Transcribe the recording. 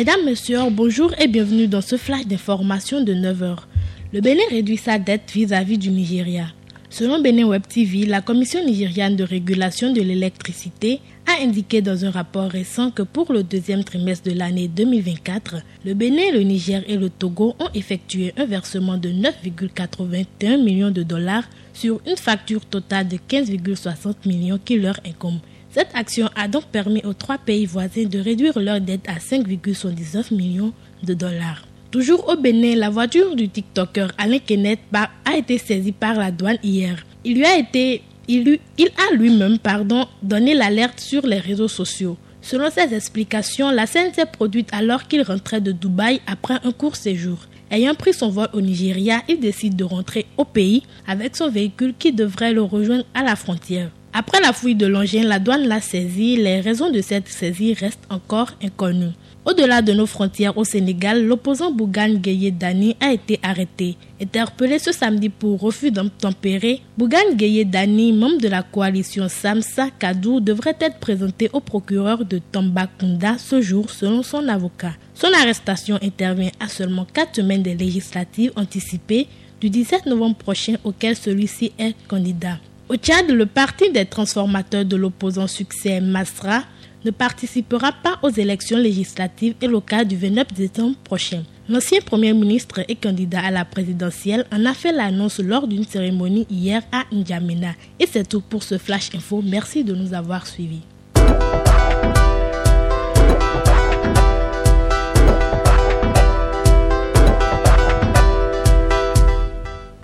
Mesdames, Messieurs, bonjour et bienvenue dans ce flash d'information de 9h. Le Bénin réduit sa dette vis-à-vis du Nigeria. Selon Bénin Web TV, la Commission nigériane de régulation de l'électricité a indiqué dans un rapport récent que pour le deuxième trimestre de l'année 2024, le Bénin, le Niger et le Togo ont effectué un versement de 9,81 millions de dollars sur une facture totale de 15,60 millions qui leur incombe. Cette action a donc permis aux trois pays voisins de réduire leur dette à 5,79 millions de dollars. Toujours au Bénin, la voiture du TikToker Alain Kenneth a été saisie par la douane hier. Il a lui-même donné l'alerte sur les réseaux sociaux. Selon ses explications, la scène s'est produite alors qu'il rentrait de Dubaï après un court séjour. Ayant pris son vol au Nigeria, il décide de rentrer au pays avec son véhicule qui devrait le rejoindre à la frontière. Après la fouille de l'engin, la douane l'a saisi. Les raisons de cette saisie restent encore inconnues. Au-delà de nos frontières au Sénégal, l'opposant Bougane Gueye Dany a été arrêté. Interpellé ce samedi pour refus d'obtempérer, Bougane Gueye Dany, membre de la coalition Samsa Kadou, devrait être présenté au procureur de Tambacounda ce jour selon son avocat. Son arrestation intervient à seulement 4 semaines des législatives anticipées du 17 novembre prochain auquel celui-ci est candidat. Au Tchad, le parti des transformateurs de l'opposant Succès Masra ne participera pas aux élections législatives et locales du 29 décembre prochain. L'ancien Premier ministre et candidat à la présidentielle en a fait l'annonce lors d'une cérémonie hier à N'Djamena. Et c'est tout pour ce Flash Info. Merci de nous avoir suivis.